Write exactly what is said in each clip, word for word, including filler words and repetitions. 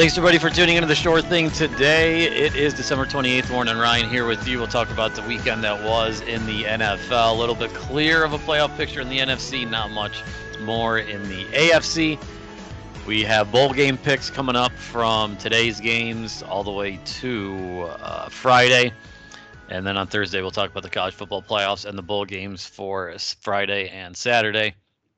Thanks everybody for tuning into the Short Thing today. It is December twenty-eighth. Warren and Ryan here with you. We'll talk about the weekend that was in the N F L. A little bit clear of a playoff picture in the N F C, not much more in the A F C. We have bowl game picks coming up from today's games all the way to uh, Friday. And then on Thursday, we'll talk about the college football playoffs and the bowl games for Friday and Saturday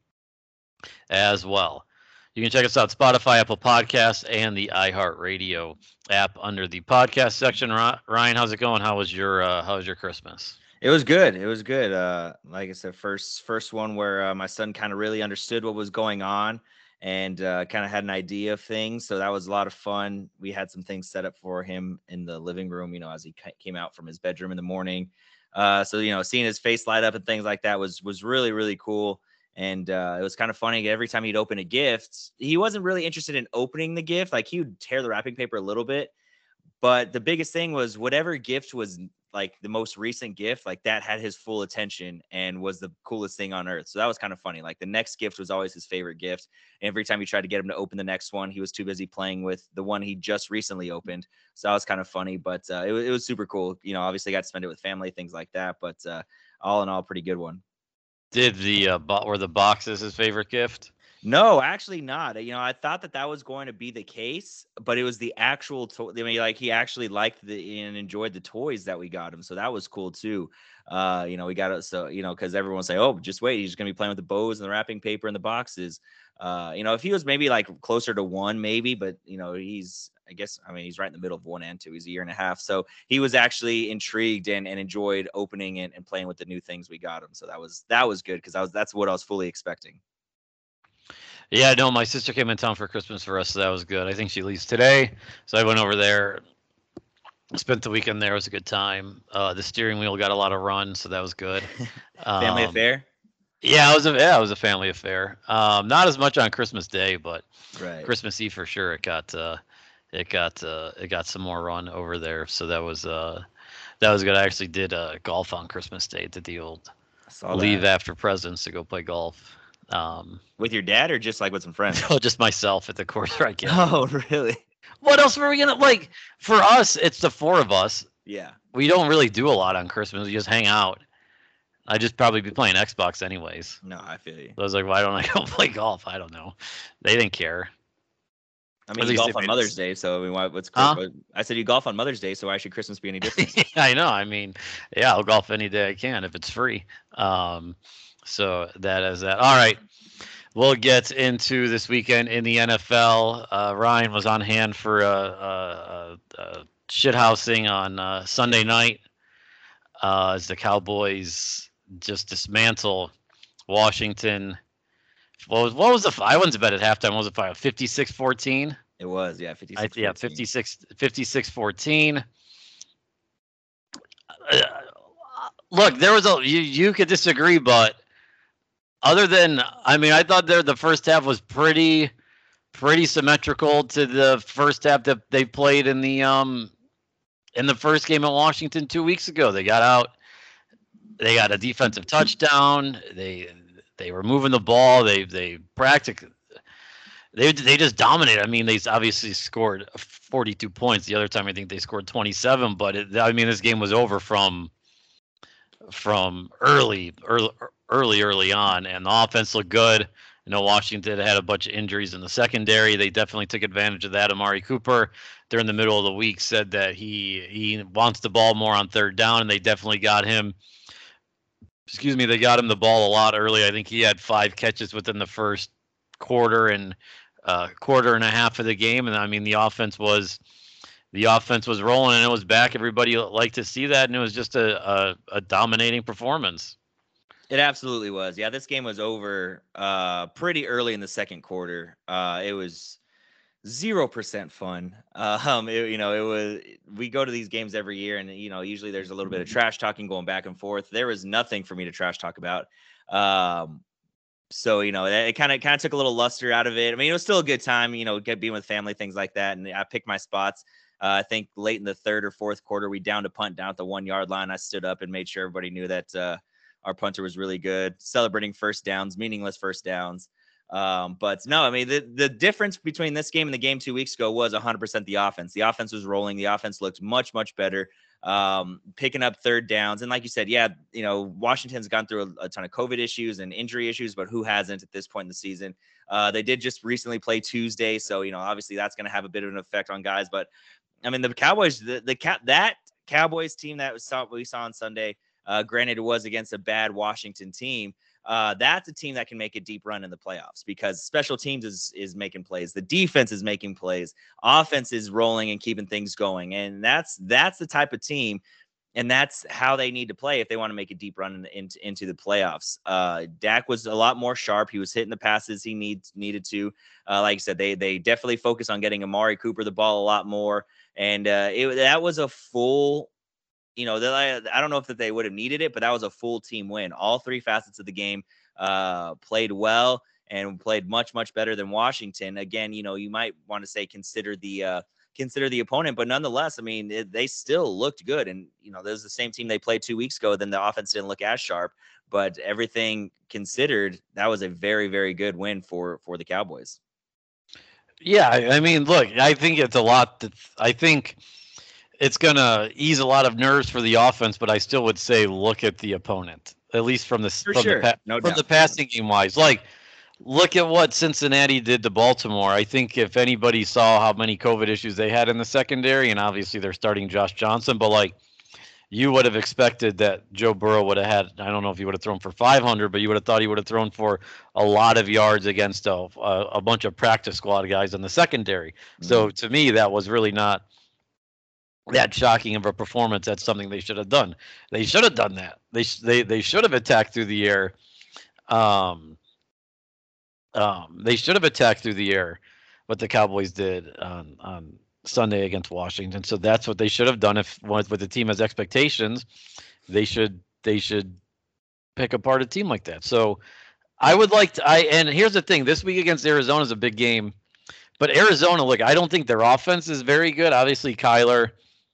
as well. You can check us out Spotify, Apple Podcasts, and the iHeartRadio app under the podcast section. Ryan, how's it going? How was your uh, How was your Christmas? It was good. It was good. Uh, like I said, first first one where uh, my son kind of really understood what was going on and uh, kind of had an idea of things. So that was a lot of fun. We had some things set up for him in the living room, you know, as he came out from his bedroom in the morning. Uh, so, you know, seeing his face light up and things like that was was really, really cool. And uh, it was kind of funny. Every time he'd open a gift, he wasn't really interested in opening the gift. Like he would tear the wrapping paper a little bit. But the biggest thing was whatever gift was like the most recent gift, like that had his full attention and was the coolest thing on earth. So that was kind of funny. Like the next gift was always his favorite gift. And every time he tried to get him to open the next one, he was too busy playing with the one he just recently opened. So that was kind of funny, but uh, it, it was super cool. You know, obviously got to spend it with family, things like that. But uh, all in all, pretty good one. Did the uh, bo- were the boxes his favorite gift? No, actually not. You know, I thought that that was going to be the case, but it was the actual toy. I mean, like he actually liked the and enjoyed the toys that we got him, so that was cool too. Uh, you know, we got it. So you know, because everyone say, "Oh, just wait, he's just gonna be playing with the bows and the wrapping paper and the boxes." Uh, you know, if he was maybe like closer to one, maybe, but you know, he's. I guess I mean he's right in the middle of one and two. He's a year and a half, so he was actually intrigued and, and enjoyed opening and, and playing with the new things we got him. So that was that was good because I was that's what I was fully expecting. Yeah, no, my sister came in town for Christmas for us, so that was good. I think she leaves today, so I went over there, spent the weekend there. It was a good time. Uh, the steering wheel got a lot of run, so that was good. Family um, affair? Yeah, it was a yeah, it was a family affair. Um, not as much on Christmas Day, but right. Christmas Eve for sure. It got uh, it got uh, it got some more run over there, so that was uh, that was good. I actually did uh, golf on Christmas Day. Did the old leave that. after presents to go play golf. Um, with your dad or just like with some friends? No, just myself at the course right now. Oh, really? What else were we gonna like? For us, it's the four of us. Yeah. We don't really do a lot on Christmas. We just hang out. I just probably be playing Xbox anyways. No, I feel you. So I was like, why don't I go play golf? I don't know. They didn't care. I mean, you golf on Mother's Day, so I mean, why, what's huh? I said you golf on Mother's Day, so why should Christmas be any different? Yeah, I know. I mean, yeah, I'll golf any day I can if it's free. Um, so that is that. All right. We'll get into this weekend in the N F L. Uh, Ryan was on hand for a, a, a, a shithousing on uh, Sunday night uh, as the Cowboys just dismantle Washington. What was, what was the? I went to bed at halftime. What was it? Five fifty-six fourteen. It was, yeah, fifty-six. Yeah, fifty-six fourteen. Uh, look, there was a. You you could disagree, but. Other than, I mean, I thought there the first half was pretty, pretty symmetrical to the first half that they played in the um, in the first game at Washington two weeks ago. They got out, they got a defensive touchdown. They they were moving the ball. They they practically they they just dominated. I mean, they obviously scored forty-two points. The other time, I think they scored twenty-seven. But it, I mean, this game was over from from early early. early, early on, and the offense looked good. You know, Washington had a bunch of injuries in the secondary. They definitely took advantage of that. Amari Cooper, during the middle of the week, said that he he wants the ball more on third down, and they definitely got him. Excuse me, they got him the ball a lot early. I think he had five catches within the first quarter and uh, quarter and a half of the game, and I mean the offense was the offense was rolling and it was back. Everybody liked to see that, and it was just a a, a dominating performance. It absolutely was. Yeah, this game was over uh, pretty early in the second quarter. Uh, it was zero percent fun. Uh, um, it, you know, it was. We go to these games every year, and you know, usually there's a little bit of trash talking going back and forth. There was nothing for me to trash talk about. Um, so you know, it kind of kind of took a little luster out of it. I mean, it was still a good time. You know, get being with family, things like that. And I picked my spots. Uh, I think late in the third or fourth quarter, we downed a punt down at the one yard line. I stood up and made sure everybody knew that. Uh, Our punter was really good, celebrating first downs, meaningless first downs. Um, but no, I mean, the, the difference between this game and the game two weeks ago was one hundred percent the offense. The offense was rolling. The offense looked much, much better, um, picking up third downs. And like you said, yeah, you know, Washington's gone through a, a ton of COVID issues and injury issues, but who hasn't at this point in the season? Uh, they did just recently play Tuesday. So, you know, obviously that's going to have a bit of an effect on guys. But I mean, the Cowboys, the, the cat, that Cowboys team that we saw, we saw on Sunday, uh, granted, it was against a bad Washington team. Uh, that's a team that can make a deep run in the playoffs because special teams is is making plays. The defense is making plays. Offense is rolling and keeping things going. And that's that's the type of team, and that's how they need to play if they want to make a deep run in, in, into the playoffs. Uh, Dak was a lot more sharp. He was hitting the passes he needs needed to. Uh, like I said, they they definitely focus on getting Amari Cooper the ball a lot more. And uh, it, that was a full you know, that I, I don't know if that they would have needed it, but that was a full team win. All three facets of the game uh, played well and played much, much better than Washington. Again, you know, you might want to say consider the uh, consider the opponent, but nonetheless, I mean, it, they still looked good. And you know, there's the same team they played two weeks ago. Then the offense didn't look as sharp, but everything considered, that was a very, very good win for for the Cowboys. Yeah, I mean, look, I think it's a lot. That I think. It's going to ease a lot of nerves for the offense, but I still would say look at the opponent, at least from the for from sure. the pa- no from doubt. the passing game wise. Like, look at what Cincinnati did to Baltimore. I think if anybody saw how many COVID issues they had in the secondary, and obviously they're starting Josh Johnson, but like you would have expected that Joe Burrow would have had. I don't know if he would have thrown for five hundred, but you would have thought he would have thrown for a lot of yards against a a, a bunch of practice squad guys in the secondary. Mm-hmm. So to me, that was really not that shocking of a performance. That's something they should have done. They should have done that. They they they should have attacked through the air. Um, um, they should have attacked through the air, what the Cowboys did on on Sunday against Washington. So that's what they should have done. If with the team has expectations, they should they should pick apart a team like that. So I would like to. I and here's the thing: this week against Arizona is a big game, but Arizona, look, I don't think their offense is very good. Obviously, Kyler.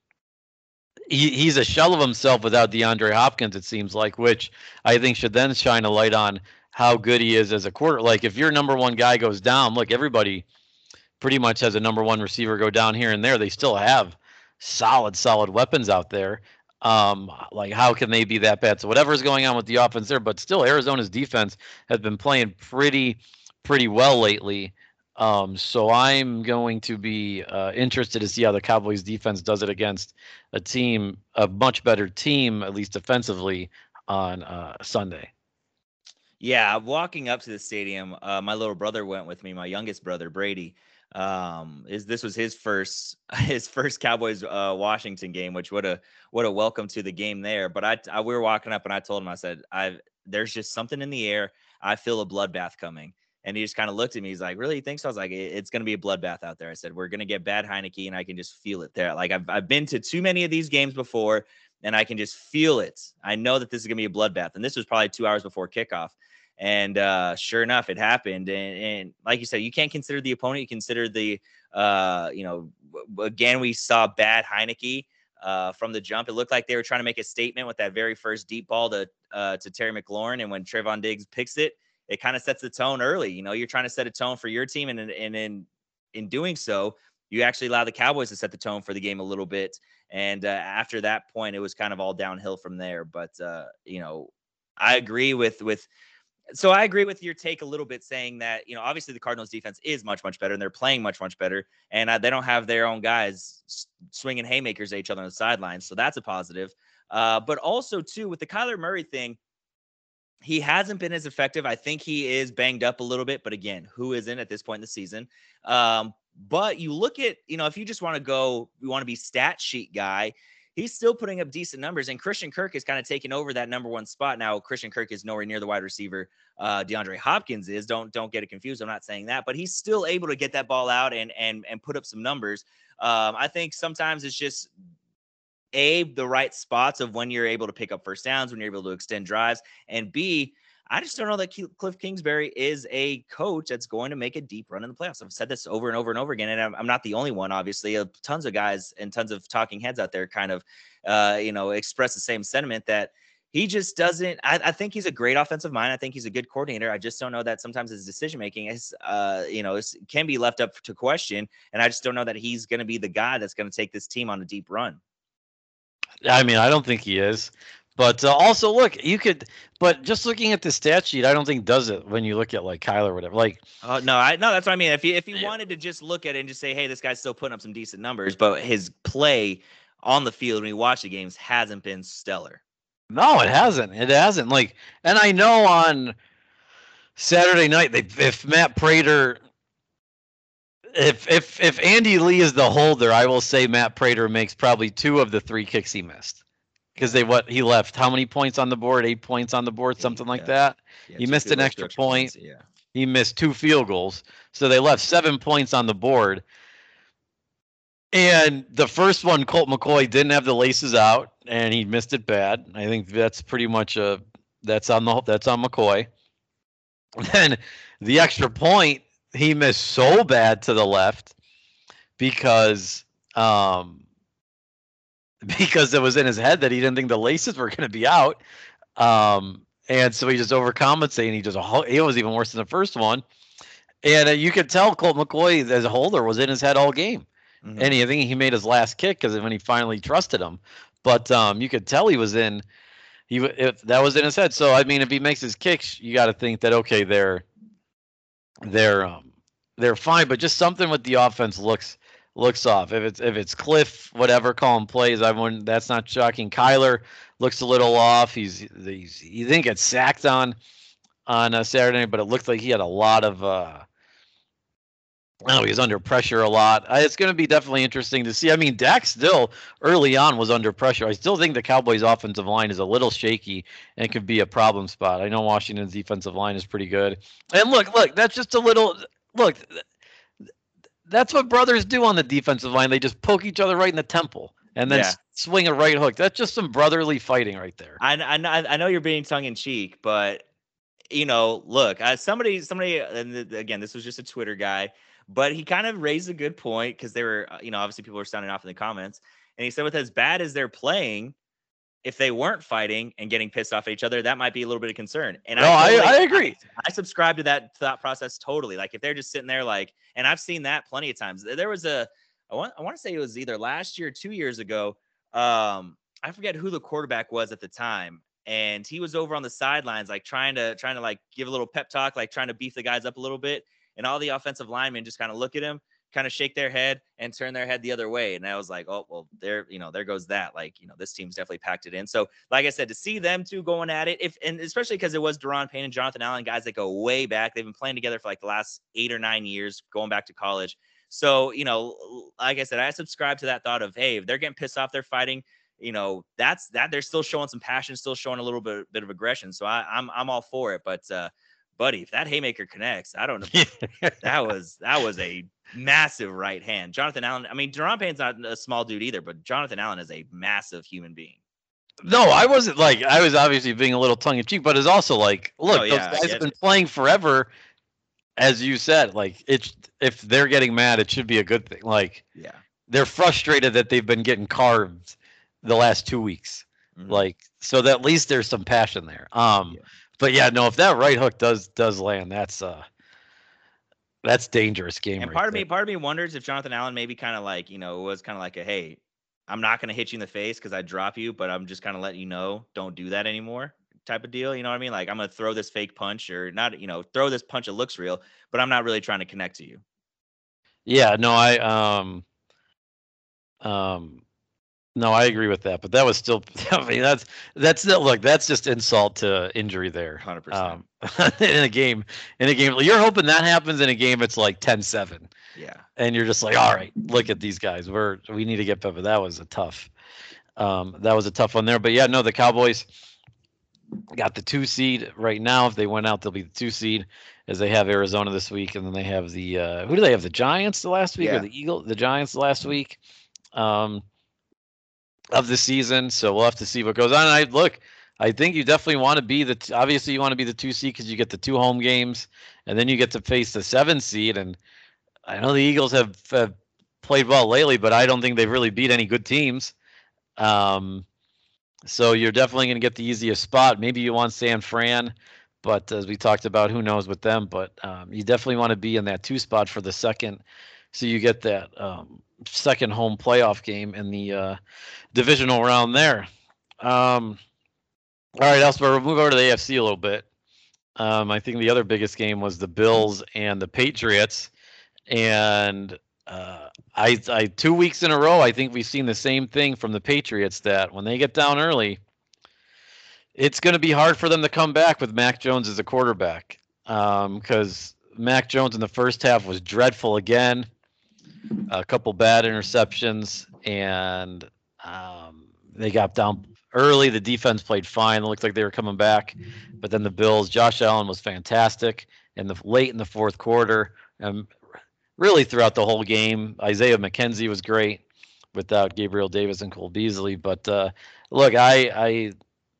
He, he's a shell of himself without DeAndre Hopkins, it seems like, which I think should then shine a light on how good he is as a quarter. Like, if your number one guy goes down, look, everybody pretty much has a number one receiver go down here and there. They still have solid, solid weapons out there. Um, like, how can they be that bad? So whatever's going on with the offense there, but still, Arizona's defense has been playing pretty, pretty well lately. Um, so I'm going to be uh, interested to see how the Cowboys defense does it against a team, a much better team, at least defensively, on uh, Sunday. Yeah, walking up to the stadium, uh, my little brother went with me. My youngest brother, Brady, um, is this was his first his first Cowboys uh, Washington game, which what a what a welcome to the game there. But I, I we were walking up and I told him, I said, I there's just something in the air. I feel a bloodbath coming. And he just kind of looked at me. He's like, really, you think so? I was like, it's going to be a bloodbath out there. I said, we're going to get bad Heineke, and I can just feel it there. Like, I've, I've been to too many of these games before, and I can just feel it. I know that this is going to be a bloodbath. And this was probably two hours before kickoff. And uh, sure enough, it happened. And, and like you said, you can't consider the opponent. You consider the, uh, you know, again, we saw bad Heineke uh, from the jump. It looked like they were trying to make a statement with that very first deep ball to, uh, to Terry McLaurin. And when Trevon Diggs picks it, it kind of sets the tone early. You know, you're trying to set a tone for your team. And, and in, in doing so, you actually allow the Cowboys to set the tone for the game a little bit. And uh, after that point, it was kind of all downhill from there. But, uh, you know, I agree with, with, so I agree with your take a little bit, saying that, you know, obviously the Cardinals defense is much, much better, and they're playing much, much better. And uh, they don't have their own guys swinging haymakers at each other on the sidelines. So that's a positive. Uh, but also, too, with the Kyler Murray thing, he hasn't been as effective. I think he is banged up a little bit, but again, who isn't at this point in the season? Um, but you look at, you know, if you just want to go, you want to be stat sheet guy, he's still putting up decent numbers. And Christian Kirk is kind of taking over that number one spot. Now, Christian Kirk is nowhere near the wide receiver uh, DeAndre Hopkins is. Don't don't get it confused. I'm not saying that, but he's still able to get that ball out and and and put up some numbers. Um, I think sometimes it's just A, the right spots of when you're able to pick up first downs, when you're able to extend drives, and B, I just don't know that Cliff Kingsbury is a coach that's going to make a deep run in the playoffs. I've said this over and over and over again, and I'm, I'm not the only one, obviously. Uh, tons of guys and tons of talking heads out there kind of, uh, you know, express the same sentiment that he just doesn't. I, I think he's a great offensive mind. I think he's a good coordinator. I just don't know that sometimes his decision making is, uh, you know, is, can be left up to question. And I just don't know that he's going to be the guy that's going to take this team on a deep run. I mean, I don't think he is. But uh, also, look, you could. But just looking at the stat sheet, I don't think does it when you look at like Kyler or whatever. Like, oh uh, no, I no, that's what I mean. If you if you yeah. wanted to just look at it and just say, hey, this guy's still putting up some decent numbers, but his play on the field when you watch the games hasn't been stellar. No, it hasn't. It hasn't. Like, and I know on Saturday night, they if Matt Prater, if if if Andy Lee is the holder, I will say Matt Prater makes probably two of the three kicks he missed, because they what he left how many points on the board? Eight points on the board, something yeah. like that. Yeah, he missed an extra point. Points, yeah. He missed two field goals, so they left seven points on the board. And the first one, Colt McCoy didn't have the laces out, and he missed it bad. I think that's pretty much a that's on the that's on McCoy. Then the extra point he missed so bad to the left because um because it was in his head that he didn't think the laces were going to be out, um and so he just overcompensated. And he just it was even worse than the first one, and uh, you could tell Colt McCoy as a holder was in his head all game. Mm-hmm. And he, I think he made his last kick because when he finally trusted him, but um, you could tell he was in, he if that was in his head. So I mean, if he makes his kicks, you got to think that okay, they're they're um, they're fine, but just something with the offense looks looks off. If it's if it's Cliff, whatever, calling plays, I wouldn't. That's not shocking. Kyler looks a little off. He's he's he didn't get sacked on on uh, Saturday, but it looked like he had a lot of. Uh, Oh, he was under pressure a lot. Uh, it's going to be definitely interesting to see. I mean, Dak still early on was under pressure. I still think the Cowboys' offensive line is a little shaky and could be a problem spot. I know Washington's defensive line is pretty good. And look, look, that's just a little look. That's what brothers do on the defensive line. They just poke each other right in the temple and then yeah. swing a right hook. That's just some brotherly fighting right there. I I, I know you're being tongue in cheek, but you know, look, uh, somebody somebody and again, this was just a Twitter guy. But he kind of raised a good point because they were, you know, obviously people were sounding off in the comments. And he said, with as bad as they're playing, if they weren't fighting and getting pissed off at each other, that might be a little bit of concern. And no, I, I, like, I agree. I, I subscribe to that thought process totally. Like if they're just sitting there like, and I've seen that plenty of times. There was a, I want, I want to say it was either last year or two years ago. Um, I forget who the quarterback was at the time. And he was over on the sidelines, like trying to, trying to like give a little pep talk, like trying to beef the guys up a little bit. And all the offensive linemen just kind of look at him, kind of shake their head and turn their head the other way. And I was like, oh, well, there, you know, there goes that. Like, you know, this team's definitely packed it in. So, like I said, to see them two going at it, if and especially because it was Daron Payne and Jonathan Allen, guys that go way back. They've been playing together for like the last eight or nine years, going back to college. So, you know, like I said, I subscribe to that thought of, hey, if they're getting pissed off, they're fighting. You know, that's that they're still showing some passion, still showing a little bit, bit of aggression. So I, I'm I'm all for it. But uh buddy, if that haymaker connects, I don't know. that was that was a massive right hand. Jonathan Allen, I mean, Daron Payne's not a small dude either, but Jonathan Allen is a massive human being. No, I wasn't like I was obviously being a little tongue in cheek, but it's also like, look, oh, yeah, those guys have been it. playing forever, as you said. Like it's if they're getting mad, it should be a good thing. Like, yeah, they're frustrated that they've been getting carved the last two weeks. Mm-hmm. Like, so that at least there's some passion there. Um. Yeah. But yeah, no, if that right hook does does land, that's uh that's dangerous game. And right part of there. me, part of me wonders if Jonathan Allen maybe kind of like, you know, was kind of like a, hey, I'm not gonna hit you in the face because I drop you, but I'm just kind of letting you know, don't do that anymore, type of deal. You know what I mean? Like I'm gonna throw this fake punch or not, you know, throw this punch that looks real, but I'm not really trying to connect to you. Yeah, no, I um um no, I agree with that, but that was still. I mean, that's that's not look. That's just insult to injury there. one hundred percent Um, in a game, in a game, you're hoping that happens in a game. It's like ten seven. Yeah, and you're just like, all right, look at these guys. We're we need to get better. That was a tough. Um, that was a tough one there, but yeah, no, the Cowboys got the two seed right now. If they went out, they'll be the two seed, as they have Arizona this week, and then they have the uh, who do they have? The Giants the last week, yeah. or the Eagle? The Giants the last week. Um. Of the season, so we'll have to see what goes on. And I look, I think you definitely want to be the t- obviously you want to be the two seed because you get the two home games, and then you get to face the seven seed. And I know the Eagles have, have played well lately, but I don't think they've really beat any good teams. Um, So you're definitely going to get the easiest spot. Maybe you want San Fran, but as we talked about, who knows with them. But um, you definitely want to be in that two spot for the second, so you get that um, second home playoff game in the uh, divisional round there. Um, all right, Elspeth, we'll move over to the A F C a little bit. Um, I think the other biggest game was the Bills and the Patriots, and uh, I, I two weeks in a row, I think we've seen the same thing from the Patriots that when they get down early, it's going to be hard for them to come back with Mac Jones as a quarterback, because um, Mac Jones in the first half was dreadful again, a couple bad interceptions, and um, they got down early. The defense played fine. It looked like they were coming back, but then the Bills, Josh Allen was fantastic, and the late in the fourth quarter, and really throughout the whole game, Isaiah McKenzie was great without Gabriel Davis and Cole Beasley. But uh, look, I, I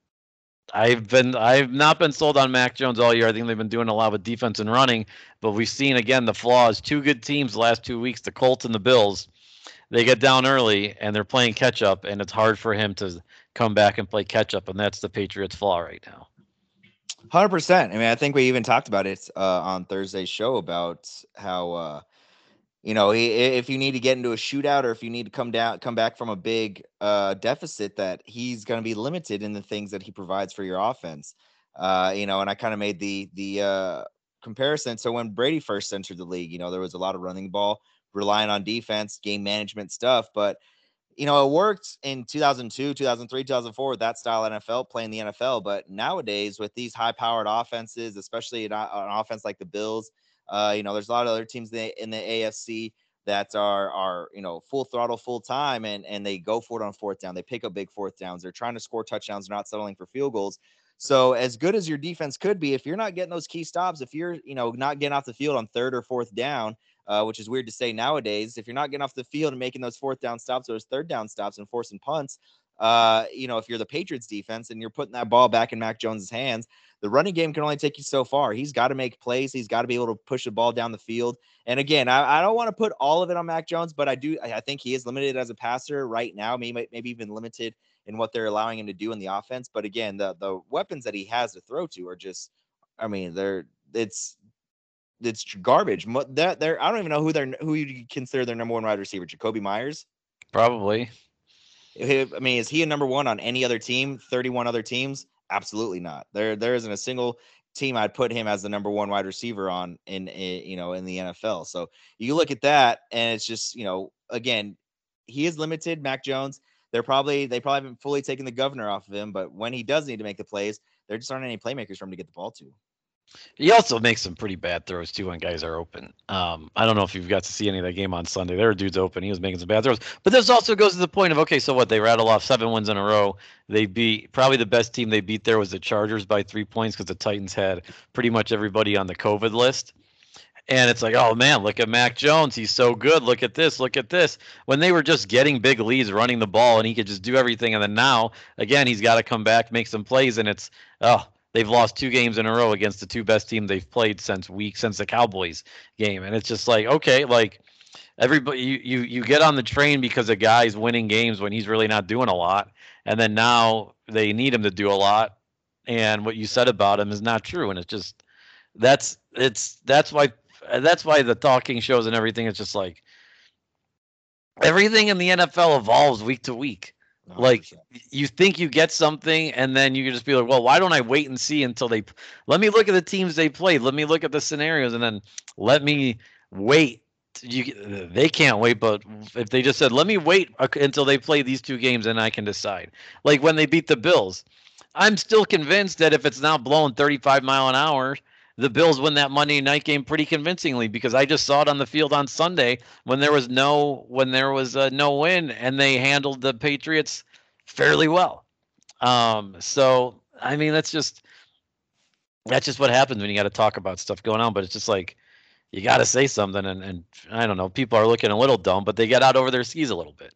I've been I've not been sold on Mac Jones all year. I think they've been doing a lot with defense and running, but we've seen again the flaws. Two good teams the last two weeks, the Colts and the Bills. They get down early and they're playing catch up, and it's hard for him to come back and play catch up, and that's the Patriots' flaw right now. one hundred percent. I mean, I think we even talked about it uh, on Thursday's show about how uh, you know, if you need to get into a shootout or if you need to come down, come back from a big uh, deficit, that he's going to be limited in the things that he provides for your offense. Uh, you know, and I kind of made the the uh, comparison. So when Brady first entered the league, you know, there was a lot of running the ball, relying on defense, game management stuff. But you know, it worked in two thousand two, two thousand three, two thousand four with that style N F L, playing the N F L. But nowadays, with these high-powered offenses, especially an, an offense like the Bills, uh, you know, there's a lot of other teams in the, in the A F C that are are you know full throttle, full time, and and they go for it on fourth down. They pick up big fourth downs. They're trying to score touchdowns. They're not settling for field goals. So as good as your defense could be, if you're not getting those key stops, if you're you know not getting off the field on third or fourth down, uh, which is weird to say nowadays, if you're not getting off the field and making those fourth down stops, those third down stops, and forcing punts, uh, you know, if you're the Patriots defense and you're putting that ball back in Mac Jones's hands, the running game can only take you so far. He's got to make plays. He's got to be able to push the ball down the field. And again, I, I don't want to put all of it on Mac Jones, but I do. I think he is limited as a passer right now, maybe maybe even limited in what they're allowing him to do in the offense. But again, the the weapons that he has to throw to are just, I mean, they're it's it's garbage. That they're I don't even know who they're who you consider their number one wide receiver. Jacoby Myers, probably. I mean, is he a number one on any other team? thirty-one other teams? Absolutely not. There, there isn't a single team I'd put him as the number one wide receiver on in, in you know in the N F L. So you look at that, and it's just you know again, he is limited. Mac Jones. They're probably they probably haven't fully taken the governor off of him, but when he does need to make the plays, there just aren't any playmakers for him to get the ball to. He also makes some pretty bad throws too when guys are open. Um, I don't know if you've got to see any of that game on Sunday. There were dudes open. He was making some bad throws. But this also goes to the point of, okay, so what? They rattle off seven wins in a row. They beat probably the best team they beat there was the Chargers by three points because the Titans had pretty much everybody on the COVID list. And it's like, oh man, look at Mac Jones. He's so good. Look at this. Look at this. When they were just getting big leads, running the ball, and he could just do everything. And then now, again, he's got to come back, make some plays, and it's, oh, they've lost two games in a row against the two best teams they've played since week since the Cowboys game. And it's just like, okay, like everybody, you you you get on the train because a guy's winning games when he's really not doing a lot, and then now they need him to do a lot, and what you said about him is not true. And it's just that's it's that's why that's why the talking shows and everything is just like everything in the N F L evolves week to week. Like you think you get something, and then you can just be like, well, why don't I wait and see until they let me look at the teams they played, let me look at the scenarios, and then let me wait. You they can't wait, but if they just said, let me wait until they play these two games and I can decide. Like when they beat the Bills, I'm still convinced that if it's not blowing thirty-five mile an hour, the Bills win that Monday night game pretty convincingly, because I just saw it on the field on Sunday when there was no when there was uh, no win, and they handled the Patriots fairly well. Um, so I mean, that's just that's just what happens when you got to talk about stuff going on. But it's just like you got to say something, and, and I don't know, people are looking a little dumb, but they get out over their skis a little bit.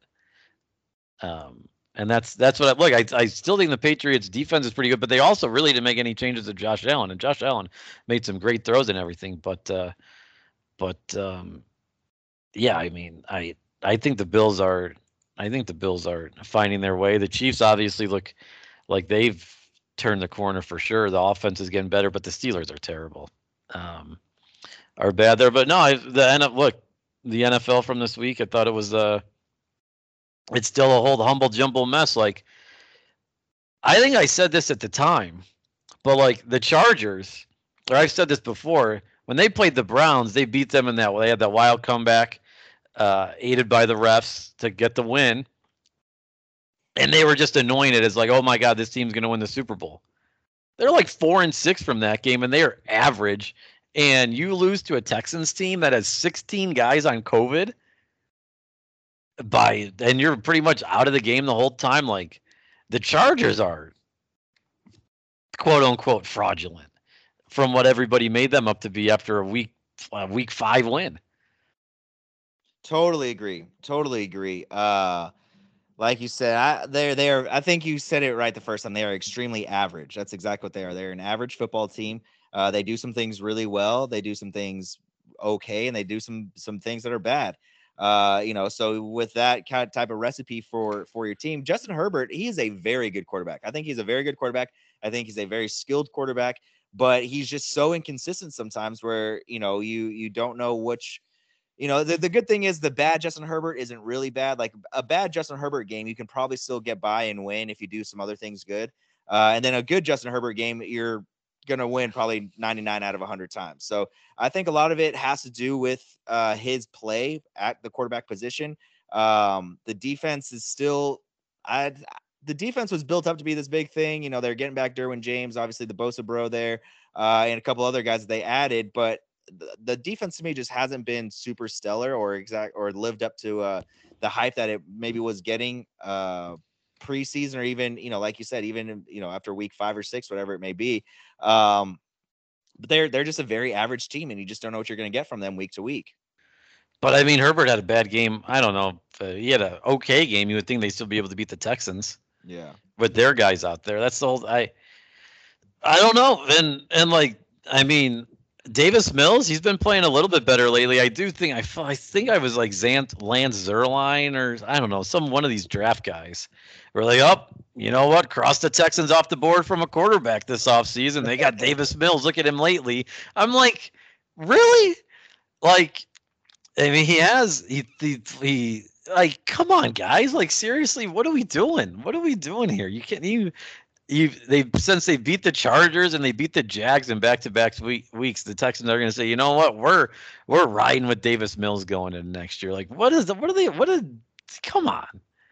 Um, and that's that's what I look. I I still think the Patriots defense is pretty good, but they also really didn't make any changes to Josh Allen, and Josh Allen made some great throws and everything. But uh, but um, yeah, I mean, I I think the Bills are I think the Bills are finding their way. The Chiefs obviously look like they've turned the corner for sure. The offense is getting better, but the Steelers are terrible. Um, are bad there. But no, I, the N F L, look, the N F L from this week, I thought it was uh it's still a whole humble jumble mess. Like I think I said this at the time, but like the Chargers, or I've said this before, when they played the Browns, they beat them in that. They had that wild comeback, uh, aided by the refs to get the win, and they were just anointed as like, oh my god, this team's going to win the Super Bowl. They're like four and six from that game, and they are average. And you lose to a Texans team that has sixteen guys on COVID by, and you're pretty much out of the game the whole time. Like the Chargers are quote unquote fraudulent from what everybody made them up to be after a week a week five win. Totally agree. Totally agree. Uh, like you said, I, they're they're. I think you said it right the first time. They are extremely average. That's exactly what they are. They're an average football team. Uh, they do some things really well. They do some things okay, and they do some some things that are bad. Uh, you know, so with that kind of type of recipe for for your team, Justin Herbert, he is a very good quarterback. I think he's a very good quarterback. I think he's a very skilled quarterback, but he's just so inconsistent sometimes where, you know, you you don't know which, you know, the, the good thing is the bad Justin Herbert isn't really bad. Like a bad Justin Herbert game, you can probably still get by and win if you do some other things good. Uh, and then a good Justin Herbert game, you're going to win probably ninety-nine out of one hundred times. So I think a lot of it has to do with uh, his play at the quarterback position. Um, the defense is still, I the defense was built up to be this big thing. You know, they're getting back Derwin James, obviously the Bosa bro there, uh, and a couple other guys that they added, but the, the defense to me just hasn't been super stellar or exact or lived up to uh, the hype that it maybe was getting uh, preseason, or even, you know, like you said, even, you know, after week five or six, whatever it may be. Um, but they're they're just a very average team, and you just don't know what you're going to get from them week to week. But I mean, Herbert had a bad game. I don't know. Uh, he had an okay game. You would think they'd still be able to beat the Texans. Yeah. With their guys out there. That's the whole. I. I don't know. And and like I mean, Davis Mills, he's been playing a little bit better lately. I do think I I think I was like Zant Lance Zerline or I don't know, some one of these draft guys. We're like, oh, you know what? Cross the Texans off the board from a quarterback this offseason. They got Davis Mills. Look at him lately. I'm like, really? Like, I mean, he has he he, he like, come on, guys. Like, seriously, what are we doing? What are we doing here? You can't you you they since they beat the Chargers and they beat the Jags in back-to-back week, weeks, the Texans are going to say, you know what, we're we're riding with Davis Mills going into next year. Like, what is the, what are they? What is? Come on.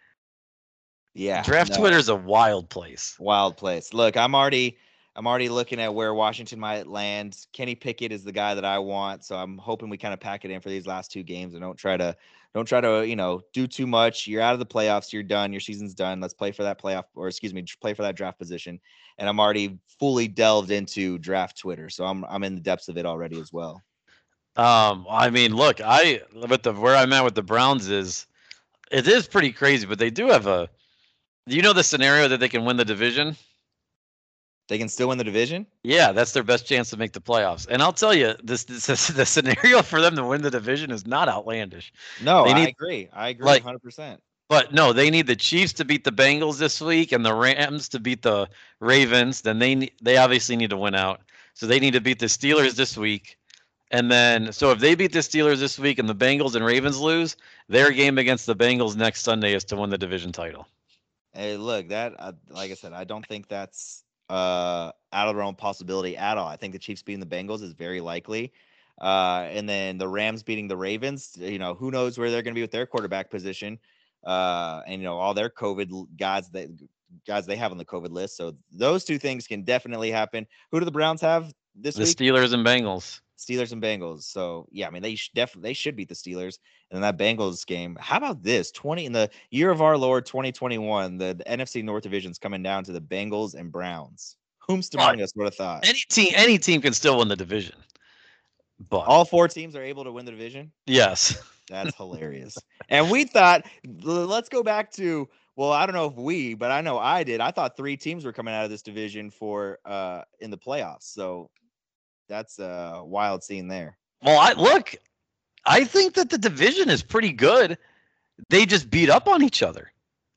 Yeah. Draft no. Twitter is a wild place. Wild place. Look, I'm already I'm already looking at where Washington might land. Kenny Pickett is the guy that I want, so I'm hoping we kind of pack it in for these last two games and don't try to don't try to, you know, do too much. You're out of the playoffs. You're done. Your season's done. Let's play for that playoff, or excuse me, play for that draft position. And I'm already fully delved into draft Twitter, so I'm I'm in the depths of it already as well. Um, I mean, look, I with the where I'm at with the Browns is it is pretty crazy, but they do have a. Do you know the scenario that they can win the division? They can still win the division? Yeah, that's their best chance to make the playoffs. And I'll tell you, this, this, this the scenario for them to win the division is not outlandish. No, they need, I agree. I agree like, one hundred percent. But no, they need the Chiefs to beat the Bengals this week and the Rams to beat the Ravens. Then they they obviously need to win out. So they need to beat the Steelers this week. And then, so if they beat the Steelers this week and the Bengals and Ravens lose, their game against the Bengals next Sunday is to win the division title. Hey, look, that uh, like I said, I don't think that's uh, out of their own possibility at all. I think the Chiefs beating the Bengals is very likely. Uh, and then the Rams beating the Ravens, you know, who knows where they're going to be with their quarterback position. Uh, and, you know, all their COVID guys that guys they have on the COVID list. So those two things can definitely happen. Who do the Browns have this the week? The Steelers and Bengals. Steelers and Bengals. So yeah, I mean they sh- definitely they should beat the Steelers. And then that Bengals game. How about this? twenty in the year of our Lord twenty twenty-one, the, the N F C North division's coming down to the Bengals and Browns. Whomst among us would have thought? Any team any team can still win the division. But all four teams are able to win the division? Yes. That's hilarious. And we thought, let's go back to, well, I don't know if we, but I know I did. I thought three teams were coming out of this division for uh in the playoffs. So that's a wild scene there. Well, I look, I think that the division is pretty good. they just beat up on each other.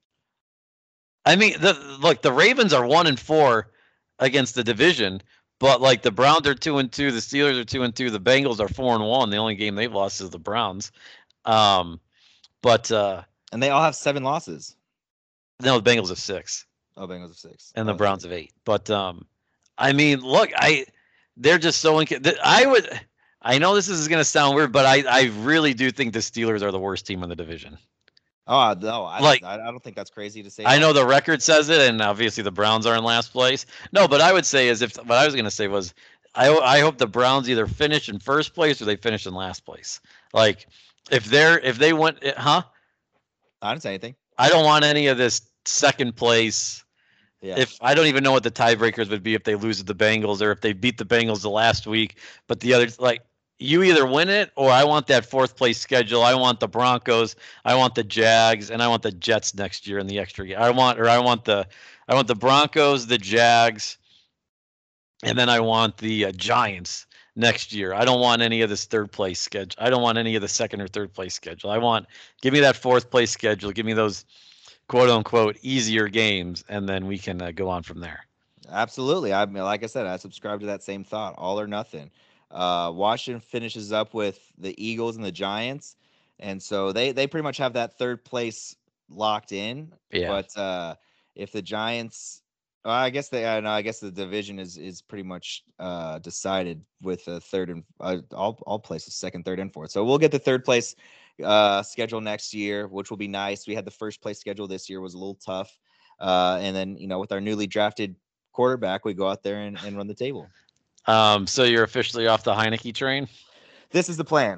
I mean, the look, the Ravens are one and four against the division, but like the Browns are two and two, the Steelers are two and two, the Bengals are four and one. The only game they've lost is the Browns. Um, but uh, and they all have seven losses. No, the Bengals have six. Oh, Bengals have six, and the oh, Browns have eight. But um, I mean, look, I they're just so inc- I would. I know this is going to sound weird, but I, I really do think the Steelers are the worst team in the division. Oh no, I like I, I don't think that's crazy to say. I know the record says it, and obviously the Browns are in last place. No, but I would say is if what I was going to say was I I hope the Browns either finish in first place or they finish in last place. Like if they're if they went, huh? I didn't say anything. I don't want any of this second place. Yeah. If I don't even know what the tiebreakers would be if they lose to the Bengals or if they beat the Bengals the last week, but the others like. You either win it or I want that fourth place schedule. I want the Broncos, I want the Jags, and I want the Jets next year in the extra game. I want or I want the I want the Broncos, the Jags, and then I want the uh, Giants next year. I don't want any of this third place schedule. I don't want any of the second or third place schedule. I want give me that fourth place schedule. Give me those quote unquote easier games, and then we can uh, go on from there. Absolutely. I mean, like I said, I subscribe to that same thought. All or nothing. Uh, Washington finishes up with the Eagles and the Giants, and so they they pretty much have that third place locked in. Yeah. But uh, if the Giants, well, I guess they, I know, I guess the division is is pretty much uh, decided with a third and uh, all all places, second, third, and fourth. So we'll get the third place uh, schedule next year, which will be nice. We had the first place schedule this year was a little tough, uh, and then you know with our newly drafted quarterback, we go out there and, and run the table. Um, so you're officially off the Heineke train? This is the plan.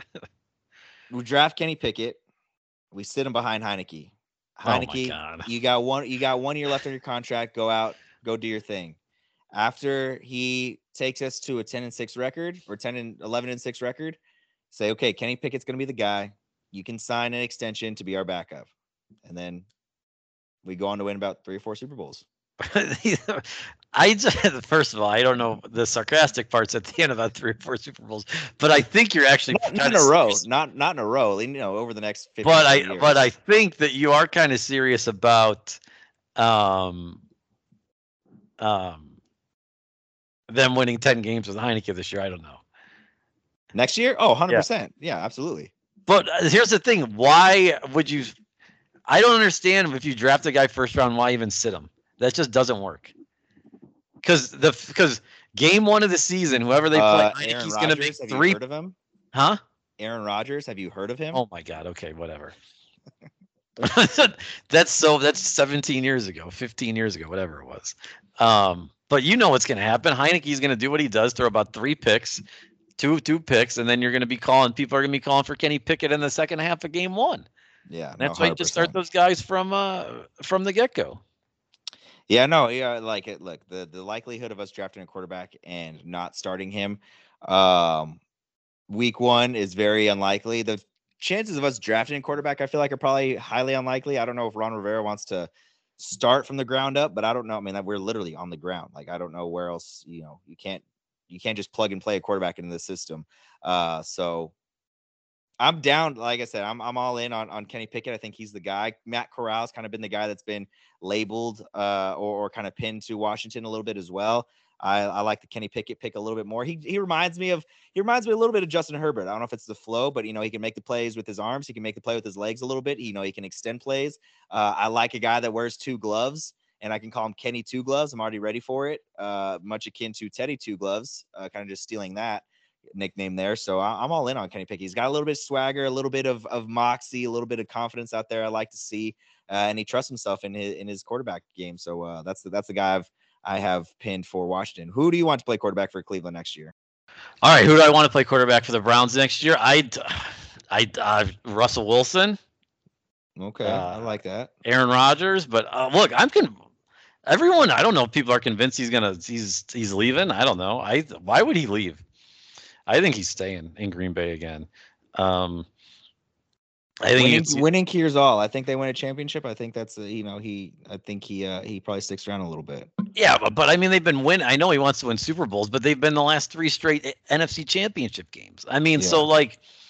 We draft Kenny Pickett. We sit him behind Heineke. Heineke, oh you got one you got one year left on your contract. Go out, go do your thing. After he takes us to a ten and six record or ten and eleven and six record, say, okay, Kenny Pickett's gonna be the guy. You can sign an extension to be our backup. And then we go on to win about three or four Super Bowls. I just, first of all, I don't know the sarcastic parts at the end of that three or four Super Bowls, but I think you're actually not, not in a row, not not in a row. You know, over the next fifteen But I years. but I think that you are kind of serious about um um them winning ten games with Heineke this year. I don't know. Next year? Oh, one hundred percent. Yeah, yeah absolutely. But here's the thing: why would you? I don't understand if you draft a guy first round, why even sit him? That just doesn't work. Because the because game one of the season, whoever they play, uh, Heineke's going to make have three. You heard of him? Huh? Aaron Rodgers. Have you heard of him? Oh my God. Okay, whatever. that's so. That's seventeen years ago, fifteen years ago, whatever it was. Um, but you know what's going to happen. Heineke's going to do what he does, throw about three picks, two two picks, and then you're going to be calling. People are going to be calling for Kenny Pickett in the second half of game one. Yeah, and that's no, why you just start those guys from uh from the get go. Yeah, no, yeah, like it. Look, the the likelihood of us drafting a quarterback and not starting him, um, week one is very unlikely. The chances of us drafting a quarterback, I feel like, are probably highly unlikely. I don't know if Ron Rivera wants to start from the ground up, but I don't know. I mean, we're literally on the ground. Like, I don't know where else. You know, you can't you can't just plug and play a quarterback into the system. Uh, so. I'm down. Like I said, I'm I'm all in on, on Kenny Pickett. I think he's the guy. Matt Corral's kind of been the guy that's been labeled uh, or, or kind of pinned to Washington a little bit as well. I, I like the Kenny Pickett pick a little bit more. He he reminds me of he reminds me a little bit of Justin Herbert. I don't know if it's the flow, but you know he can make the plays with his arms. He can make the play with his legs a little bit. You know he can extend plays. Uh, I like a guy that wears two gloves, and I can call him Kenny Two Gloves. I'm already ready for it. Uh, much akin to Teddy Two Gloves. Uh, kind of just stealing that nickname there. So I'm all in on Kenny Pickett. He's got a little bit of swagger, a little bit of, of moxie, a little bit of confidence out there. I like to see, uh, and he trusts himself in his, in his quarterback game. So uh, that's the, that's the guy I've, I have pinned for Washington. Who do you want to play quarterback for Cleveland next year? All right. Who do I want to play quarterback for the Browns next year? I, I, uh, Russell Wilson. Okay. Uh, I like that. Aaron Rodgers, but uh, look, I'm con- everyone. I don't know if people are convinced he's going to, he's, he's leaving. I don't know. I, why would he leave? I think he's staying in Green Bay again. Um, I think winning, it's winning cures all. I think they win a championship. I think that's a, you know he. I think he uh, he probably sticks around a little bit. Yeah, but but I mean they've been winning. I know he wants to win Super Bowls, but they've been the last three straight N F C Championship games. I mean, yeah. so like,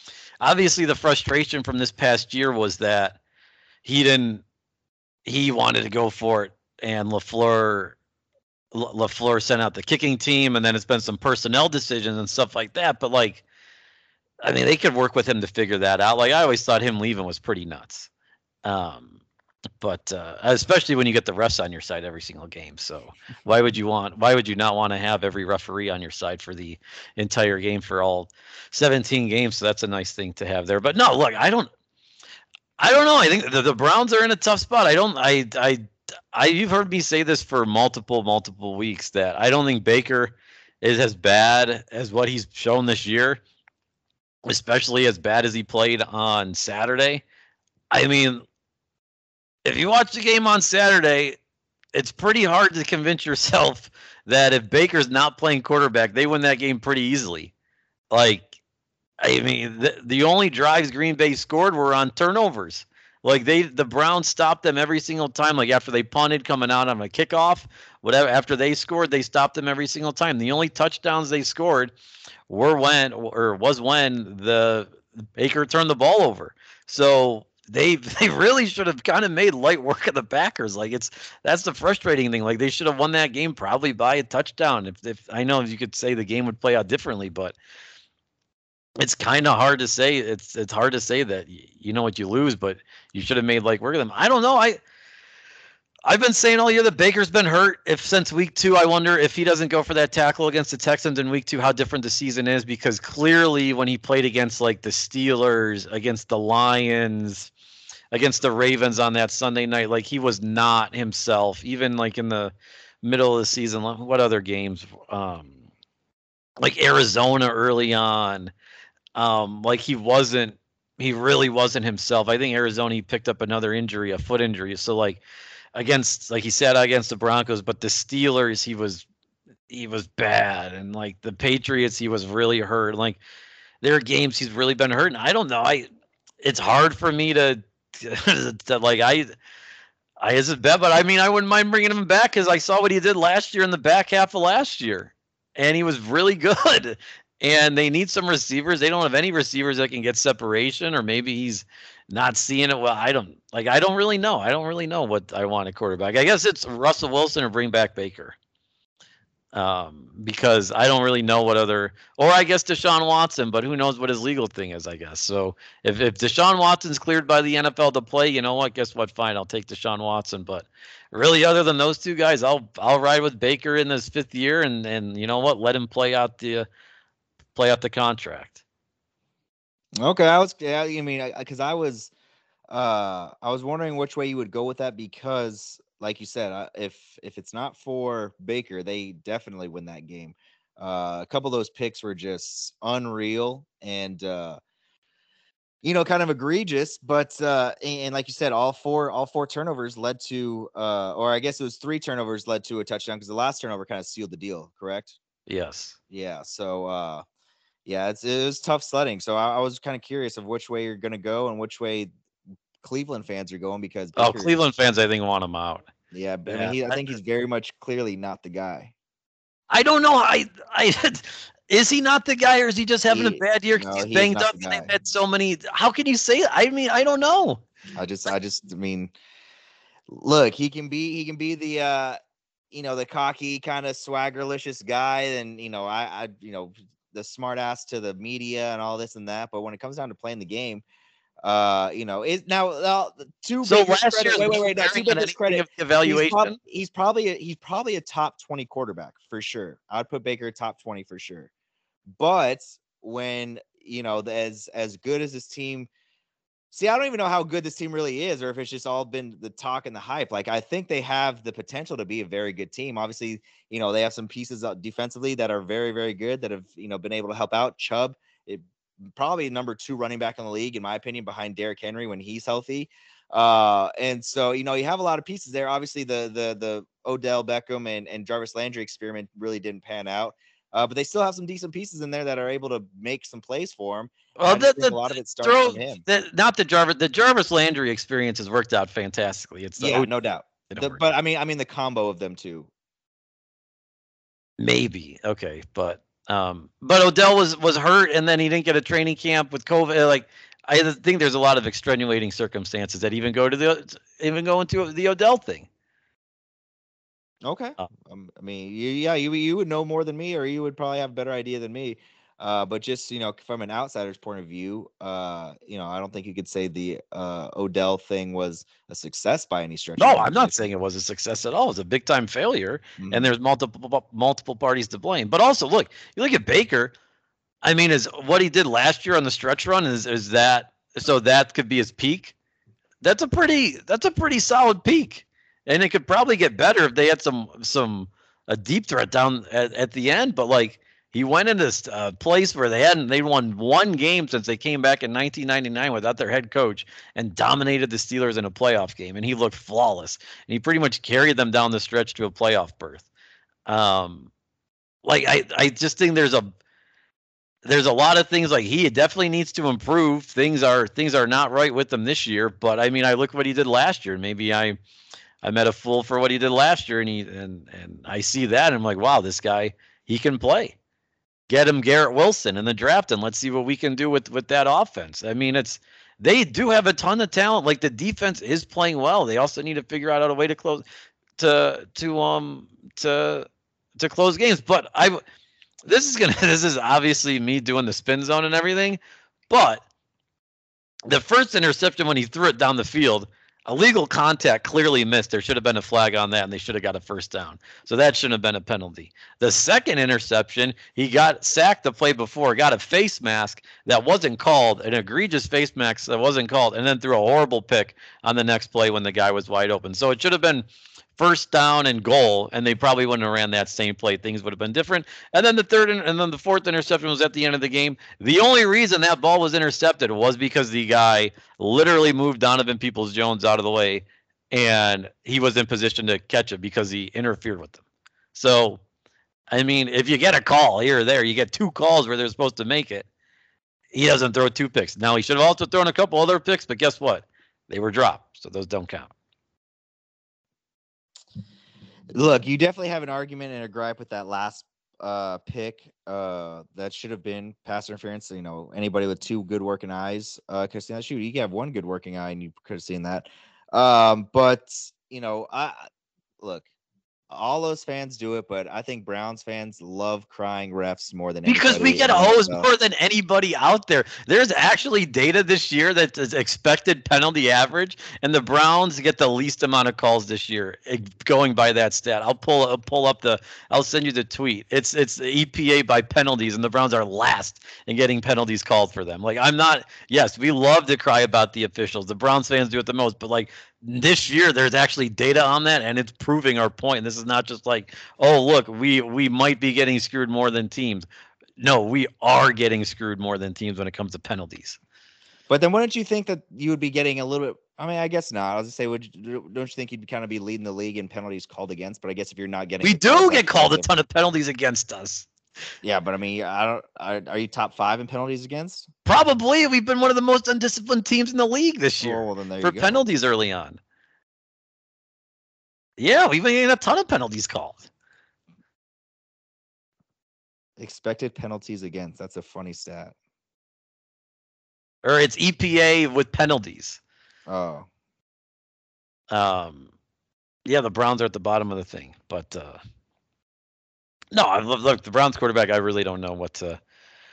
obviously the frustration from this past year was that he didn't he wanted to go for it, and LaFleur LaFleur sent out the kicking team, and then it's been some personnel decisions and stuff like that. But like, I mean, they could work with him to figure that out. Like, I always thought him leaving was pretty nuts. Um, but uh, especially when you get the refs on your side every single game. So why would you want? Why would you not want to have every referee on your side for the entire game for all seventeen games? So that's a nice thing to have there. But no, look, I don't. I don't know. I think the, the Browns are in a tough spot. I don't. I. I. I. You've heard me say this for multiple, multiple weeks that I don't think Baker is as bad as what he's shown this year, especially as bad as he played on Saturday. I mean, if you watch the game on Saturday, it's pretty hard to convince yourself that if Baker's not playing quarterback, they win that game pretty easily. Like, I mean, the, the only drives Green Bay scored were on turnovers. Like they, the Browns stopped them every single time. Like after they punted, coming out on a kickoff, whatever. After they scored, they stopped them every single time. The only touchdowns they scored were when, or was when the Baker turned the ball over. So they, they really should have kind of made light work of the Packers. Like it's that's the frustrating thing. Like they should have won that game probably by a touchdown. If, if I know you could say the game would play out differently, but it's kind of hard to say. It's it's hard to say that you know what you lose, but you should have made like work of them. I don't know. I I've been saying all year that Baker's been hurt. If since week two, I wonder if he doesn't go for that tackle against the Texans in week two, how different the season is. Because clearly, when he played against like the Steelers, against the Lions, against the Ravens on that Sunday night, like he was not himself. Even like in the middle of the season, what other games? Um, like Arizona early on. Um, like he wasn't, he really wasn't himself. I think Arizona, he picked up another injury, a foot injury. So like against, like he said, against the Broncos, but the Steelers, he was, he was bad. And like the Patriots, he was really hurt. Like there are games he's really been hurt. And I don't know. I, it's hard for me to, to like, I, I is it bad, but I mean, I wouldn't mind bringing him back because I saw what he did last year in the back half of last year, and he was really good. And they need some receivers. They don't have any receivers that can get separation, or maybe he's not seeing it well. I don't like. I don't really know. I don't really know what I want at quarterback. I guess it's Russell Wilson or bring back Baker, um, because I don't really know what other. Or I guess Deshaun Watson, but who knows what his legal thing is? I guess so. If if Deshaun Watson's cleared by the N F L to play, you know what? Guess what? Fine, I'll take Deshaun Watson. But really, other than those two guys, I'll I'll ride with Baker in his fifth year, and and you know what? Let him play out the. play out the contract. Okay, I was. Yeah, I mean, because I, I was, uh, I was wondering which way you would go with that because, like you said, uh, if if it's not for Baker, they definitely win that game. Uh, a couple of those picks were just unreal and, uh, you know, kind of egregious. But uh, and, and like you said, all four all four turnovers led to, uh, or I guess it was three turnovers led to a touchdown because the last turnover kind of sealed the deal. Correct? Yes. Yeah. So. Uh, Yeah, it's it was tough sledding. So I, I was kind of curious of which way you're going to go and which way Cleveland fans are going because oh, Baker, Cleveland fans, I think want him out. Yeah, I Yeah. mean, he, I think he's very much clearly not the guy. I don't know. I I is he not the guy, or is he just having He- a bad year? 'cause no, he's he is banged not up. the And they've guy. had so many. How can you say? I mean, I don't know. I just, I just, I mean, look, he can be, he can be the, uh, you know, the cocky kind of swaggerlicious guy, and you know, I, I, you know, the smart ass to the media and all this and that. But when it comes down to playing the game, uh, you know, it now uh, to So Baker's last credit, year's wait, wait, wait, now, to comparing on Baker's anything credit, of the he's, evaluation. prob- he's probably a, he's probably a top twenty quarterback for sure. I'd put Baker top twenty for sure. But when you know, as as good as this team. See, I don't even know how good this team really is, or if it's just all been the talk and the hype. Like, I think they have the potential to be a very good team. Obviously, you know, they have some pieces defensively that are very, very good that have, you know, been able to help out. Chubb, it, probably number two running back in the league, in my opinion, behind Derrick Henry when he's healthy. Uh, and so, you know, you have a lot of pieces there. Obviously, the the the Odell Beckham and, and Jarvis Landry experiment really didn't pan out. Uh, but they still have some decent pieces in there that are able to make some plays for him. Well, I just the, think the, a lot of it starts throw from him. the, not the Jarvis. The Jarvis Landry experience has worked out fantastically. It's the Yeah, O- no doubt. it don't The, work but out. I mean, I mean the combo of them two. Maybe okay, but Um, but Odell was was hurt, and then he didn't get a training camp with COVID. Like I think there's a lot of extenuating circumstances that even go to the even go into the Odell thing. Okay. Uh, Um, I mean, you, yeah, you you would know more than me, or you would probably have a better idea than me. Uh, but just you know, from an outsider's point of view, uh, you know, I don't think you could say the uh, Odell thing was a success by any stretch of no, the I'm not imagination. saying it was a success at all. It was a big time failure, Mhm. and there's multiple multiple parties to blame. But also, look, you look at Baker. I mean, is what he did last year on the stretch run is is that so that could be his peak? That's a pretty that's a pretty solid peak, and it could probably get better if they had some some a deep threat down at, at the end. But like he went into this uh, place where they hadn't they won one game since they came back in nineteen ninety-nine without their head coach and dominated the Steelers in a playoff game, and he looked flawless, and he pretty much carried them down the stretch to a playoff berth. Um, like I I just think there's a there's a lot of things like he definitely needs to improve. Things are things are not right with him this year, but I mean, I look what he did last year. Maybe I I met a fool for what he did last year, and he and and I see that, and I'm like, wow, this guy he can play. Get him Garrett Wilson in the draft, and let's see what we can do with with that offense. I mean, it's they do have a ton of talent. Like the defense is playing well. They also need to figure out a way to close to to um to to close games. But I this is gonna this is obviously me doing the spin zone and everything, but the first interception when he threw it down the field, illegal contact clearly missed. There should have been a flag on that, and they should have got a first down. So that shouldn't have been a penalty. The second interception, he got sacked the play before, got a face mask that wasn't called, an egregious face mask that wasn't called, and then threw a horrible pick on the next play when the guy was wide open. So it should have been first down and goal, and they probably wouldn't have ran that same play. Things would have been different. And then the third and then the fourth interception was at the end of the game. The only reason that ball was intercepted was because the guy literally moved Donovan Peoples-Jones out of the way, and he was in position to catch it because he interfered with them. So, I mean, if you get a call here or there, you get two calls where they're supposed to make it. He doesn't throw two picks. Now, he should have also thrown a couple other picks, but guess what? They were dropped, so those don't count. Look, you definitely have an argument and a gripe with that last uh, pick. Uh, that should have been pass interference. You know, anybody with two good working eyes uh, could have seen that. Shoot, you can have one good working eye and you could have seen that. Um, but you know, I look. All those fans do it, but I think Browns fans love crying refs more than because we anybody get in the hosed N F L. more than anybody out there. There's actually data this year that is expected penalty average, and the Browns get the least amount of calls this year. eh, Going by that stat, I'll pull I'll pull up the I'll send you the tweet. It's it's the E P A by penalties, and the Browns are last in getting penalties called for them. Like I'm not. Yes, we love to cry about the officials. The Browns fans do it the most, but like this year there's actually data on that, and it's proving our point. This is not just like, oh look, we we might be getting screwed more than teams. No, we are getting screwed more than teams when it comes to penalties. But then wouldn't you think that you would be getting a little bit? I mean, I guess not. I was just say, would you, don't you think you'd kind of be leading the league in penalties called against? But I guess if you're not getting, We the calls, do that's get called a probably- ton of penalties against us. Yeah, but I mean, I don't. Are, are you top five in penalties against? Probably we've been one of the most undisciplined teams in the league this year Oh, well, then there for you go. penalties early on. Yeah, we've been getting a ton of penalties called. Expected penalties against. That's a funny stat. Or it's E P A with penalties. Oh, Um, yeah, the Browns are at the bottom of the thing, but uh, no, I look, look the Browns quarterback. I really don't know what to,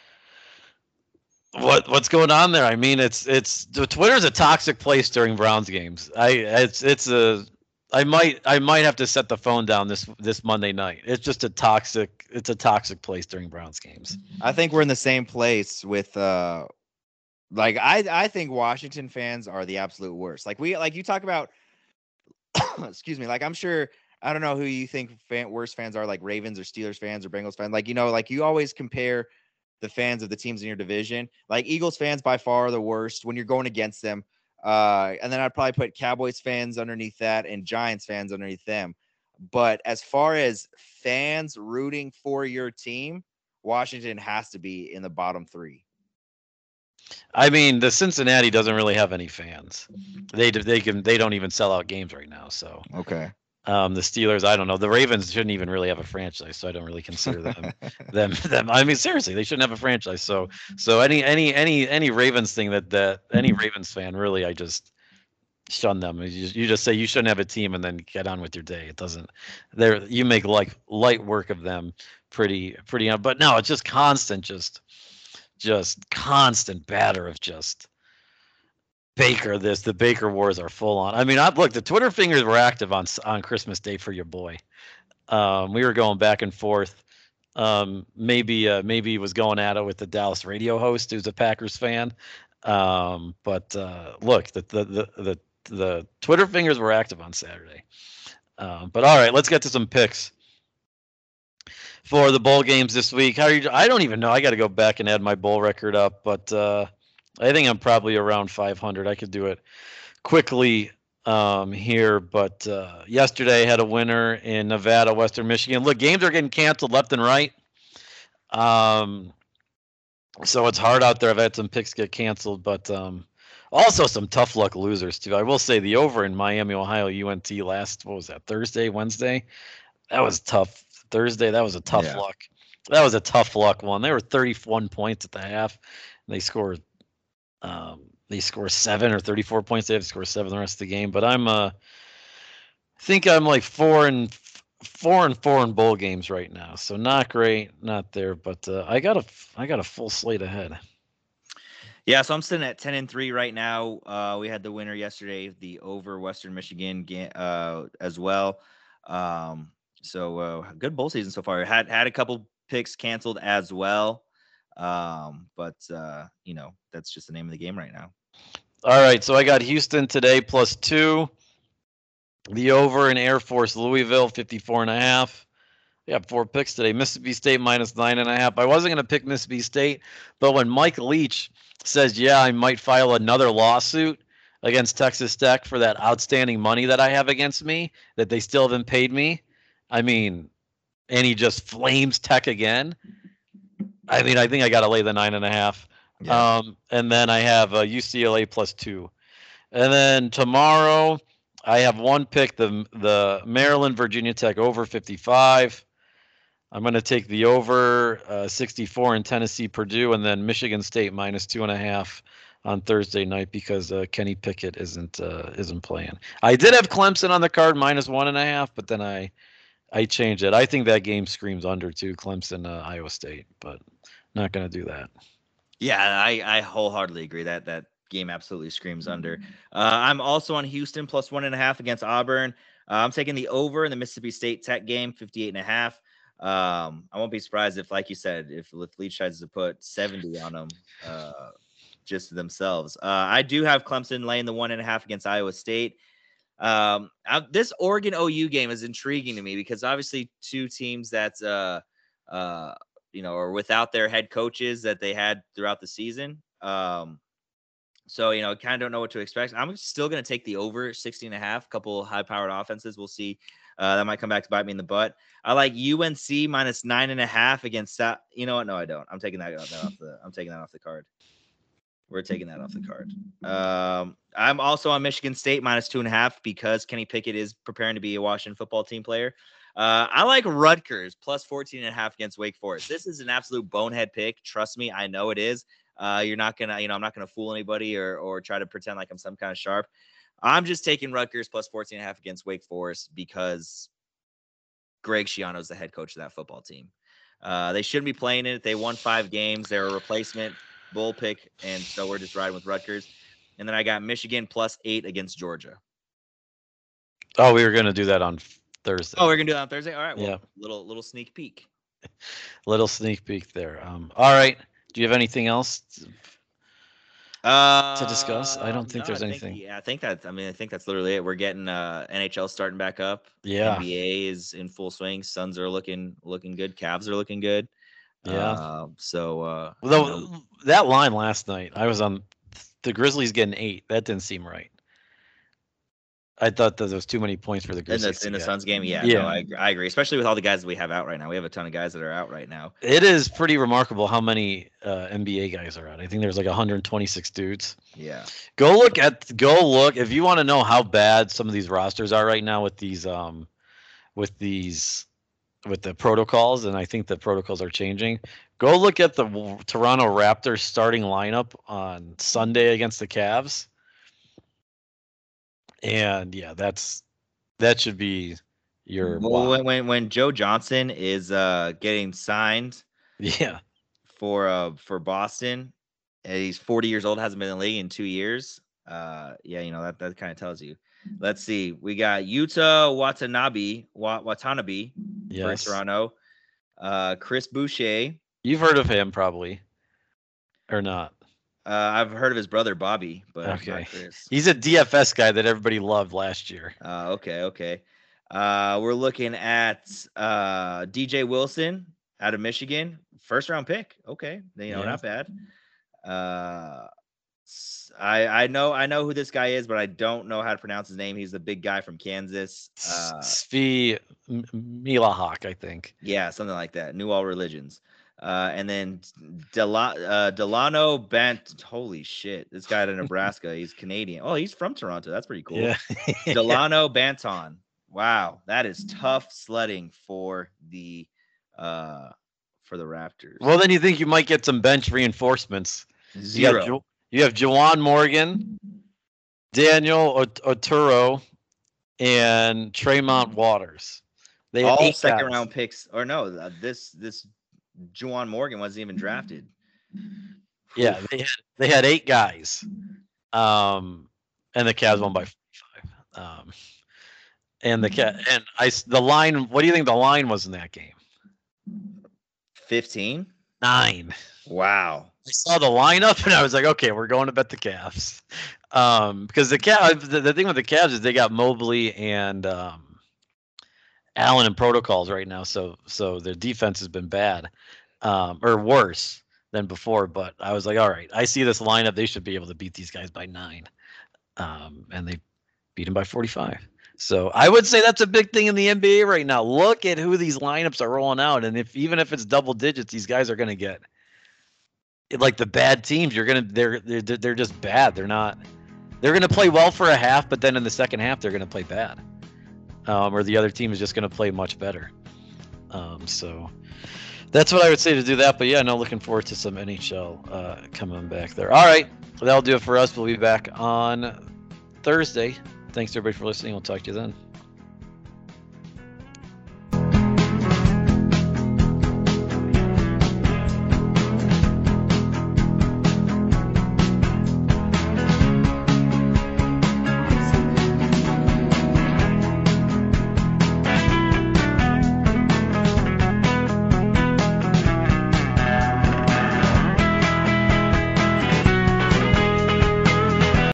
what what's going on there. I mean, it's it's the Twitter's a toxic place during Browns games. I it's it's a I might I might have to set the phone down this this Monday night. It's just a toxic it's a toxic place during Browns games. I think we're in the same place with uh like I I think Washington fans are the absolute worst. Like we like you talk about excuse me, like I'm sure I don't know who you think fan, worst fans are, like Ravens or Steelers fans or Bengals fans. Like, you know, like you always compare the fans of the teams in your division. Like Eagles fans by far are the worst when you're going against them. Uh, and then I'd probably put Cowboys fans underneath that and Giants fans underneath them. But as far as fans rooting for your team, Washington has to be in the bottom three. I mean, the Cincinnati doesn't really have any fans. They they can they don't even sell out games right now. So Okay. Um, the Steelers, I don't know. The Ravens shouldn't even really have a franchise, so I don't really consider them them them. I mean, seriously, they shouldn't have a franchise. So so any any any any Ravens thing that that any Ravens fan really, I just shun them. You just, you just say you shouldn't have a team and then get on with your day. It doesn't. There you make like light work of them, pretty pretty. But no, it's just constant, just just constant batter of just Baker. This the Baker wars are full on. I mean, I look, the Twitter fingers were active on on Christmas Day for your boy. Um, we were going back and forth. Um, maybe uh, maybe he was going at it with the Dallas radio host who's a Packers fan. Um, but uh, look, the, the the the the Twitter fingers were active on Saturday. Um, but all right, let's get to some picks for the bowl games this week. How are you? I don't even know. I got to go back and add my bowl record up, but uh, I think I'm probably around five hundred. I could do it quickly um, here, but uh, yesterday I had a winner in Nevada, Western Michigan. Look, games are getting canceled left and right. Um, so it's hard out there. I've had some picks get canceled, but um, also some tough luck losers too. I will say the over in Miami, Ohio, U N T last, what was that, Thursday, Wednesday? That was tough. Thursday, that was a tough Yeah. luck. That was a tough luck one. They were thirty-one points at the half. And they scored um, they score seven or thirty-four points. They have to score seven the rest of the game. But I'm uh, I think I'm like four and four and four in bowl games right now. So not great, not there. But uh, I got a I got a full slate ahead. Yeah, so I'm sitting at ten and three right now. Uh, we had the winner yesterday, the over Western Michigan ga- uh, as well. Um, so uh, good bowl season so far. Had had a couple picks canceled as well, um, but uh, you know that's just the name of the game right now. All right, so I got Houston today plus two. The over in Air Force Louisville fifty-four and a half. We have four picks today. Mississippi State minus nine and a half. I wasn't going to pick Mississippi State, but when Mike Leach says, yeah, I might file another lawsuit against Texas Tech for that outstanding money that I have against me, that they still haven't paid me. I mean, and he just flames Tech again. I mean, I think I got to lay the nine and a half. Yeah. Um, and then I have uh, U C L A plus two. And then tomorrow I have one pick, the the Maryland Virginia Tech over fifty-five. I'm going to take the over uh, sixty-four in Tennessee Purdue, and then Michigan State minus two and a half on Thursday night because uh, Kenny Pickett isn't uh, isn't playing. I did have Clemson on the card minus one and a half, but then I I changed it. I think that game screams under too, Clemson uh, Iowa State, but not going to do that. Yeah, I, I wholeheartedly agree that that game absolutely screams under. Uh, I'm also on Houston plus one and a half against Auburn. Uh, I'm taking the over in the Mississippi State Tech game, fifty-eight and a half. Um, I won't be surprised if, like you said, if Leach tries to put seventy on them uh, just themselves. Uh, I do have Clemson laying the one and a half against Iowa State. Um, I, this Oregon O U game is intriguing to me because obviously two teams that, uh, uh, you know, are without their head coaches that they had throughout the season. Um, so, you know, kind of don't know what to expect. I'm still going to take the over sixty and a half, couple high powered offenses. We'll see. Uh, that might come back to bite me in the butt. I like U N C minus nine and a half against South. You know what? No, I don't. I'm taking that, that off the, I'm taking that off the card. We're taking that off the card. Um, I'm also on Michigan State minus two and a half because Kenny Pickett is preparing to be a Washington football team player. Uh, I like Rutgers plus fourteen and a half against Wake Forest. This is an absolute bonehead pick. Trust me, I know it is. Uh, you're not gonna, you know, I'm not gonna fool anybody or or try to pretend like I'm some kind of sharp. I'm just taking Rutgers plus fourteen and a half against Wake Forest because Greg Schiano is the head coach of that football team. Uh, they shouldn't be playing it. They won five games. They're a replacement bull pick, and so we're just riding with Rutgers. And then I got Michigan plus eight against Georgia. Oh, we were going to do that on Thursday. Oh, we're gonna do that on Thursday. All right. Well, yeah. Little little sneak peek. Little sneak peek there. Um. All right. Do you have anything else Uh, to discuss? I don't think no, there's I anything. Think, yeah, I think that. I mean, I think that's literally it. We're getting uh, N H L starting back up. Yeah. N B A is in full swing. Suns are looking looking good. Cavs are looking good. Yeah. Uh, so uh, Though you know, that line last night, I was on the Grizzlies getting eight. That didn't seem right. I thought that there was too many points for the in Grizzlies. the in the Suns game, yeah, Yeah. no, I agree. I agree. Especially with all the guys that we have out right now. We have a ton of guys that are out right now. It is pretty remarkable how many uh, N B A guys are out. I think there's like one hundred twenty-six dudes. Yeah. Go look at go look if you want to know how bad some of these rosters are right now with these um with these with the protocols, and I think the protocols are changing. Go look at the Toronto Raptors starting lineup on Sunday against the Cavs. And yeah, that's that should be your well, wow. when, when when Joe Johnson is uh getting signed Yeah. for uh for Boston, and he's forty years old, hasn't been in the league in two years. Uh, yeah, you know that that kind of tells you. Let's see, we got Yuta Watanabe, Wa- Watanabe for Yes. Toronto. Uh, Chris Boucher. You've heard of him probably, or not? Uh, I've heard of his brother Bobby, but Okay. not Chris. He's a D F S guy that everybody loved last year. Uh, okay, okay. Uh, we're looking at uh, D J Wilson out of Michigan, first round pick. Okay, you know, Yeah. not bad. Uh, s- I I know I know who this guy is, but I don't know how to pronounce his name. He's the big guy from Kansas. Uh, Svi M- Milahawk, I think. yeah, something like that. New All Religions. Uh, and then Del- uh, Delano Bant. Holy shit, this guy out of Nebraska. He's Canadian. Oh, he's from Toronto. That's pretty cool. Yeah. Delano Banton. Wow, that is tough sledding for the uh for the Raptors. Well, then you think you might get some bench reinforcements. Zero. You, got jo- you have Juwan Morgan, Daniel Ot- Oturo, and Tremont Waters. They had All eight second guys. round picks, or no? uh, This this Juwan Morgan wasn't even drafted. Yeah, Oof. they had they had eight guys, um, and the Cavs won by five. Um, and the cat and I s- the line. What do you think the line was in that game? fifteen. Nine. Wow. I saw the lineup and I was like, okay, we're going to bet the Cavs, um, because the Cavs. The, the thing with the Cavs is they got Mobley and um, Allen in protocols right now, so so their defense has been bad, um, or worse than before. But I was like, all right, I see this lineup. They should be able to beat these guys by nine, um, and they beat them by forty-five. So I would say that's a big thing in the N B A right now. Look at who these lineups are rolling out, and if even if it's double digits, these guys are going to get like the bad teams. You're gonna they're they're they're just bad. They're not. They're going to play well for a half, but then in the second half they're going to play bad, um, or the other team is just going to play much better. Um, so that's what I would say to do that. But yeah, no, looking forward to some N H L uh, coming back there. All right, well, that'll do it for us. We'll be back on Thursday. Thanks everybody for listening. We'll talk to you then.